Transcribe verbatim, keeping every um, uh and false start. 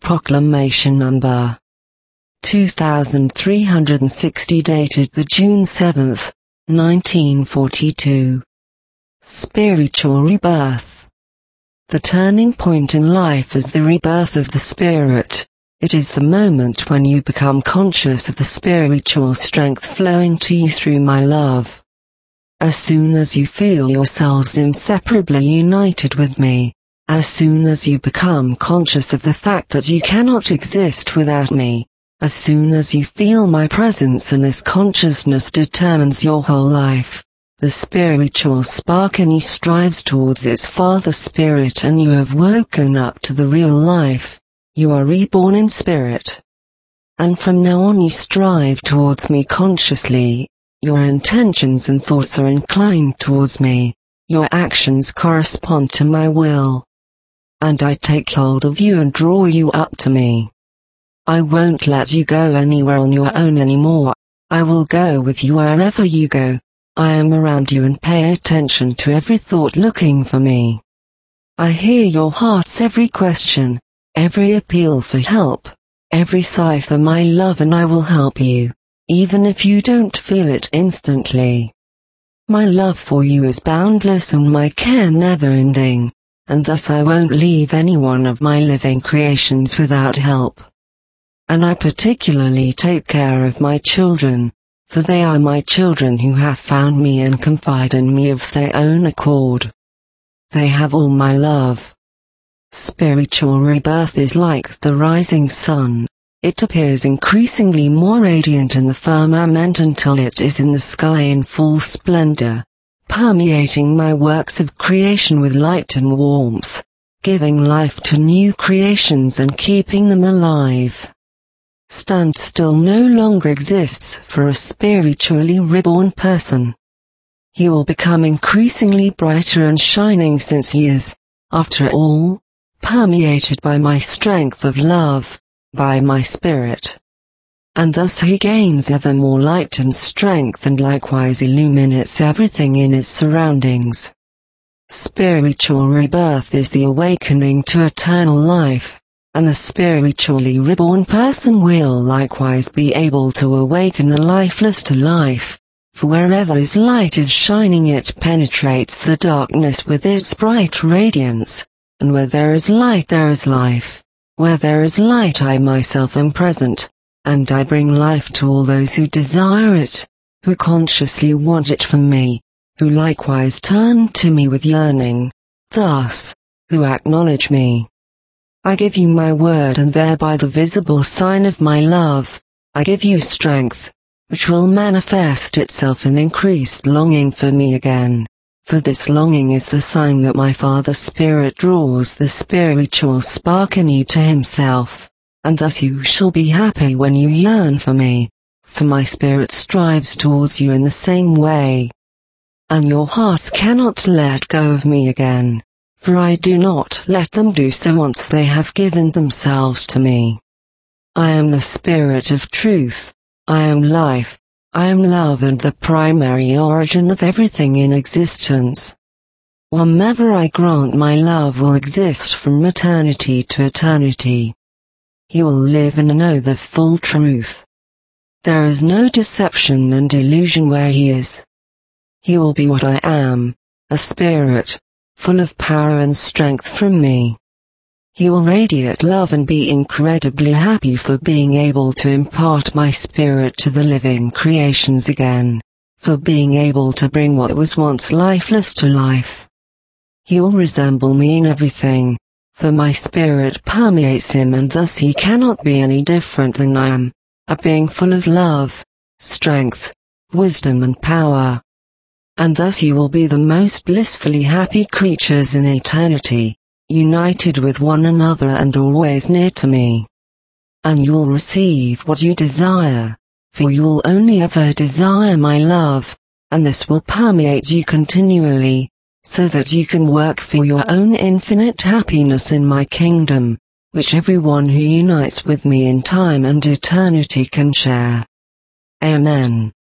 Proclamation Number two thousand three hundred sixty, dated the June seventh, nineteen forty-two. Spiritual rebirth. The turning point in life is the rebirth of the spirit. It is the moment when you become conscious of the spiritual strength flowing to you through my love. As soon as you feel yourselves inseparably united with me, as soon as you become conscious of the fact that you cannot exist without me, as soon as you feel my presence and this consciousness determines your whole life, the spiritual spark in you strives towards its Father Spirit and you have woken up to the real life. You are reborn in spirit. And from now on you strive towards me consciously. Your intentions and thoughts are inclined towards me. Your actions correspond to my will. And I take hold of you and draw you up to me. I won't let you go anywhere on your own anymore. I will go with you wherever you go. I am around you and pay attention to every thought looking for me. I hear your heart's every question, every appeal for help, every sigh for my love, and I will help you, even if you don't feel it instantly. My love for you is boundless and my care never-ending, and thus I won't leave any one of my living creations without help. And I particularly take care of my children, for they are my children who have found me and confide in me of their own accord. They have all my love. Spiritual rebirth is like the rising sun. It appears increasingly more radiant in the firmament until it is in the sky in full splendor, permeating my works of creation with light and warmth, giving life to new creations and keeping them alive. Standstill no longer exists for a spiritually reborn person. He will become increasingly brighter and shining since he is, after all, permeated by my strength of love, by my spirit. And thus he gains ever more light and strength and likewise illuminates everything in his surroundings. Spiritual rebirth is the awakening to eternal life. And the spiritually reborn person will likewise be able to awaken the lifeless to life, for wherever his light is shining it penetrates the darkness with its bright radiance, and where there is light there is life, where there is light I myself am present, and I bring life to all those who desire it, who consciously want it from me, who likewise turn to me with yearning, thus, who acknowledge me. I give you my word and thereby the visible sign of my love. I give you strength, which will manifest itself in increased longing for me again. For this longing is the sign that my Father Spirit draws the spiritual spark in you to himself, and thus you shall be happy when you yearn for me, for my spirit strives towards you in the same way. And your hearts cannot let go of me again. For I do not let them do so once they have given themselves to me. I am the Spirit of truth, I am life, I am love and the primary origin of everything in existence. Whomever I grant my love will exist from eternity to eternity. He will live and know the full truth. There is no deception and illusion where he is. He will be what I am, a spirit, full of power and strength from me. He will radiate love and be incredibly happy for being able to impart my spirit to the living creations again, for being able to bring what was once lifeless to life. He will resemble me in everything, for my spirit permeates him and thus he cannot be any different than I am, a being full of love, strength, wisdom and power. And thus you will be the most blissfully happy creatures in eternity, united with one another and always near to me. And you'll receive what you desire, for you'll only ever desire my love, and this will permeate you continually, so that you can work for your own infinite happiness in my kingdom, which everyone who unites with me in time and eternity can share. Amen.